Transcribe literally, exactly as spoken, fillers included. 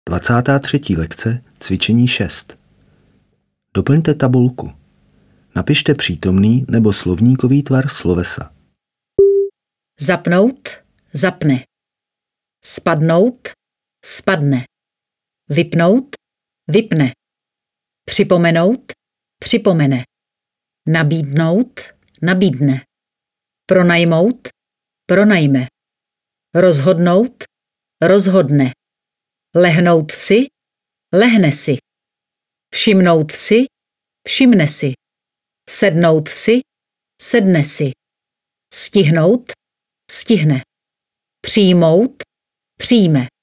dvacátá třetí lekce, cvičení šest. Doplňte tabulku. Napište přítomný nebo slovníkový tvar slovesa. Zapnout, zapne. Spadnout, spadne. Vypnout, vypne. Připomenout, připomene. Nabídnout, nabídne. Pronajmout, pronajme. Rozhodnout, rozhodne. Lehnout si, lehne si. Všimnout si, všimne si. Sednout si, sedne si. Stihnout, stihne. Přijmout, přijme.